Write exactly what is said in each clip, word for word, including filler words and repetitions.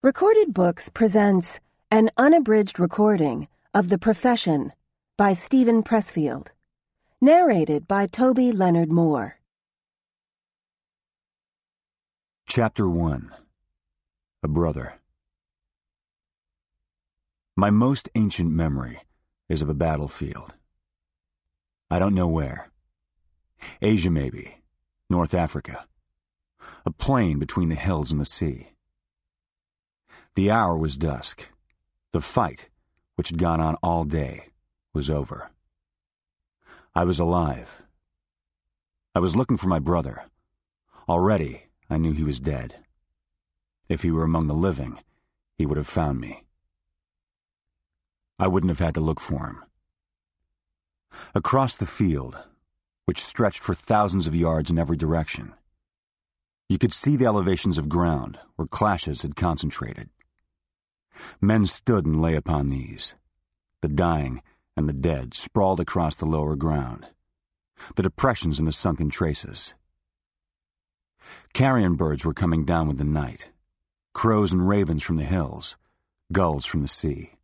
Recorded Books presents an unabridged recording of The Profession by Stephen Pressfield, narrated by Toby Leonard Moore. Chapter one. A Brother. My most ancient memory is of a battlefield. I don't know where. Asia, maybe. North Africa. A plain between the hills and the sea. The hour was dusk. The fight, which had gone on all day, was over. I was alive. I was looking for my brother. Already, I knew he was dead. If he were among the living, he would have found me. I wouldn't have had to look for him. Across the field, which stretched for thousands of yards in every direction, you could see the elevations of ground where clashes had concentrated. Men stood and lay upon these. The dying and the dead sprawled across the lower ground, the depressions and the sunken traces. Carrion birds were coming down with the night, crows and ravens from the hills, gulls from the sea.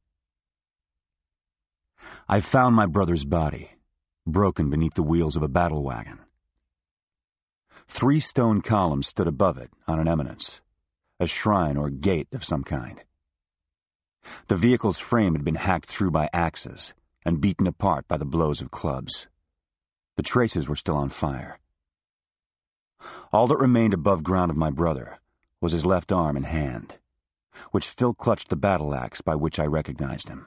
I found my brother's body, broken beneath the wheels of a battle wagon. Three stone columns stood above it on an eminence, a shrine or gate of some kind. The vehicle's frame had been hacked through by axes and beaten apart by the blows of clubs. The traces were still on fire. All that remained above ground of my brother was his left arm and hand, which still clutched the battle axe by which I recognized him.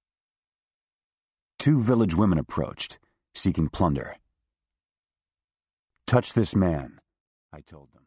Two village women approached, seeking plunder. "Touch this man," I told them.